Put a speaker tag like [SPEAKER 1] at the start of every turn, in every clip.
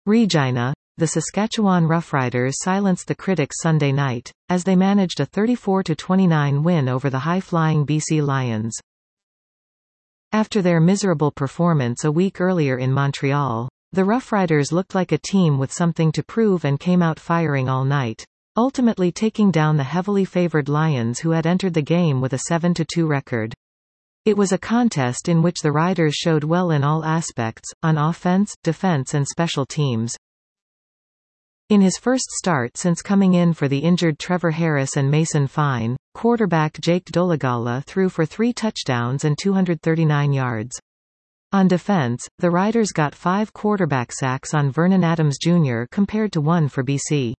[SPEAKER 1] Regina, the Saskatchewan Roughriders silenced the critics Sunday night, as they managed a 34-29 win over the high-flying BC Lions. After their miserable performance a week earlier in Montreal, the Roughriders looked like a team with something to prove and came out firing all night, ultimately taking down the heavily favored Lions, who had entered the game with a 7-2 record. It was a contest in which the Riders showed well in all aspects, on offense, defense and special teams. In his first start since coming in for the injured Trevor Harris and Mason Fine, quarterback Jake Dolegala threw for 3 touchdowns and 239 yards. On defense, the Riders got 5 quarterback sacks on Vernon Adams Jr. compared to 1 for BC.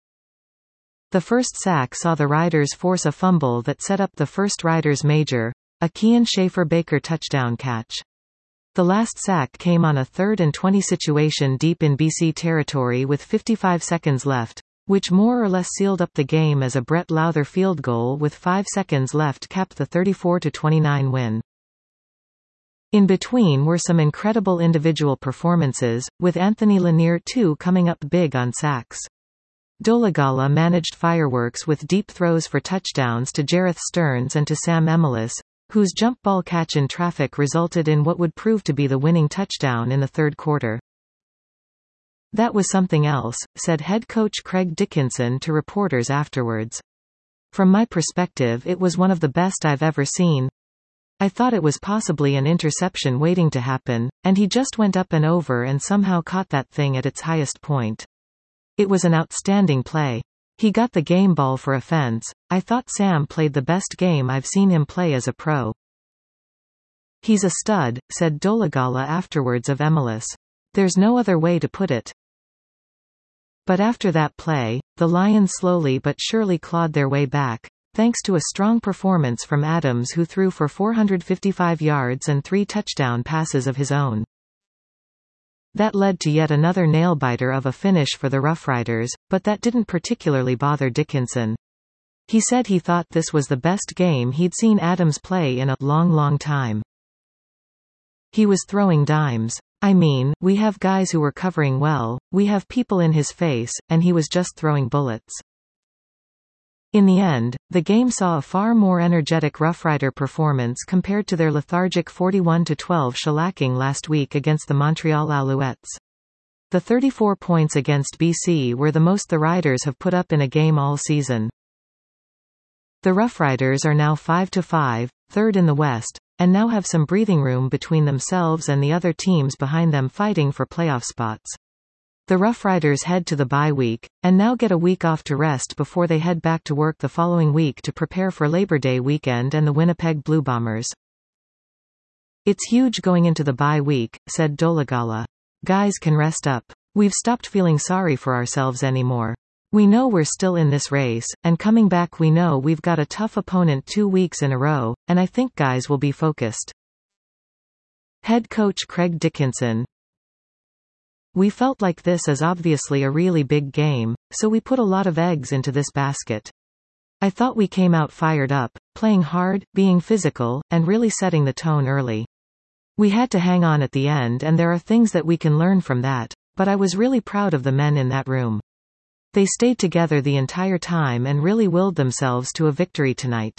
[SPEAKER 1] The first sack saw the Riders force a fumble that set up the first Riders major, a Kian Schaefer-Baker touchdown catch. The last sack came on a 3rd and 20 situation deep in BC territory with 55 seconds left, which more or less sealed up the game as a Brett Lowther field goal with 5 seconds left capped the 34-29 win. In between were some incredible individual performances, with Anthony Lanier too coming up big on sacks. Dolegala managed fireworks with deep throws for touchdowns to Jareth Stearns and to Sam Emilus, whose jump ball catch in traffic resulted in what would prove to be the winning touchdown in the third quarter. "That was something else," said head coach Craig Dickinson to reporters afterwards. "From my perspective, it was one of the best I've ever seen. I thought it was possibly an interception waiting to happen, and he just went up and over and somehow caught that thing at its highest point. It was an outstanding play. He got the game ball for offense. I thought Sam played the best game I've seen him play as a pro. He's a stud," said Dolegala afterwards of Emilus. "There's no other way to put it." But after that play, the Lions slowly but surely clawed their way back, thanks to a strong performance from Adams, who threw for 455 yards and 3 touchdown passes of his own. That led to yet another nail-biter of a finish for the Roughriders, but that didn't particularly bother Dickinson. He said he thought this was the best game he'd seen Adams play in a long time. "He was throwing dimes. I mean, we have guys who were covering well, we have people in his face, and he was just throwing bullets." In the end, the game saw a far more energetic Roughrider performance compared to their lethargic 41-12 shellacking last week against the Montreal Alouettes. The 34 points against BC were the most the Riders have put up in a game all season. The Roughriders are now 5-5, third in the West, and now have some breathing room between themselves and the other teams behind them fighting for playoff spots. The Roughriders head to the bye week, and now get a week off to rest before they head back to work the following week to prepare for Labor Day weekend and the Winnipeg Blue Bombers. "It's huge going into the bye week," said Dolegala. "Guys can rest up. We've stopped feeling sorry for ourselves anymore. We know we're still in this race, and coming back we know we've got a tough opponent 2 weeks in a row, and I think guys will be focused." Head coach Craig Dickinson: "We felt like this is obviously a really big game, so we put a lot of eggs into this basket. I thought we came out fired up, playing hard, being physical, and really setting the tone early. We had to hang on at the end, and there are things that we can learn from that, but I was really proud of the men in that room. They stayed together the entire time and really willed themselves to a victory tonight."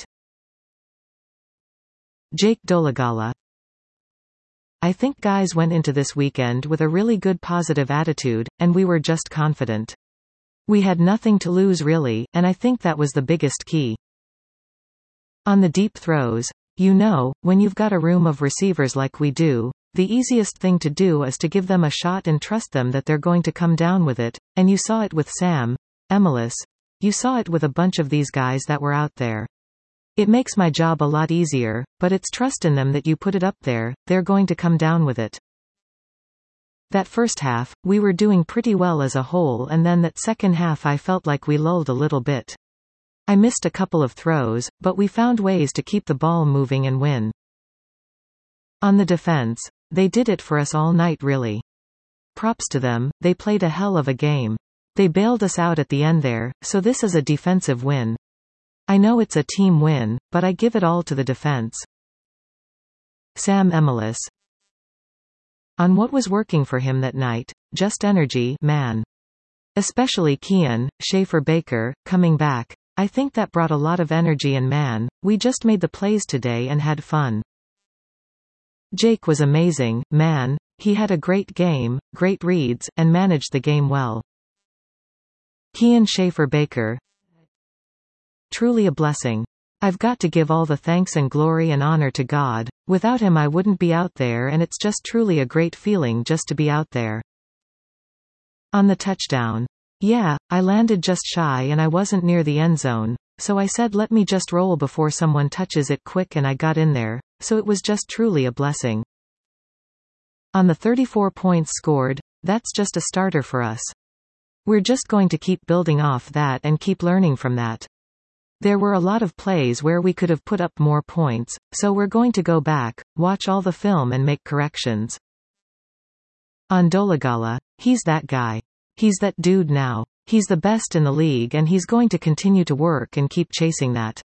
[SPEAKER 1] Jake Dolegala: "I think guys went into this weekend with a really good positive attitude, and we were just confident. We had nothing to lose really, and I think that was the biggest key. On the deep throws, when you've got a room of receivers like we do, the easiest thing to do is to give them a shot and trust them that they're going to come down with it, and you saw it with Sam Emilus. You saw it with a bunch of these guys that were out there. It makes my job a lot easier, but it's trust in them that you put it up there, they're going to come down with it. That first half, we were doing pretty well as a whole, and then that second half I felt like we lulled a little bit. I missed a couple of throws, but we found ways to keep the ball moving and win. On the defense, they did it for us all night really. Props to them, they played a hell of a game. They bailed us out at the end there, so this is a defensive win. I know it's a team win, but I give it all to the defense." Sam Emilus: "On what was working for him that night, just energy, man. Especially Kian, Schaefer-Baker, coming back. I think that brought a lot of energy and man, we just made the plays today and had fun. Jake was amazing, man, he had a great game, great reads, and managed the game well. Kian Schaefer-Baker. Truly a blessing. I've got to give all the thanks and glory and honor to God, without him I wouldn't be out there and it's just truly a great feeling just to be out there. On the touchdown. Yeah, I landed just shy and I wasn't near the end zone, so I said let me just roll before someone touches it quick and I got in there, so it was just truly a blessing. On the 34 points scored, that's just a starter for us. We're just going to keep building off that and keep learning from that. There were a lot of plays where we could have put up more points, so we're going to go back, watch all the film and make corrections. On Dolegala, he's that guy. He's that dude now. He's the best in the league and he's going to continue to work and keep chasing that.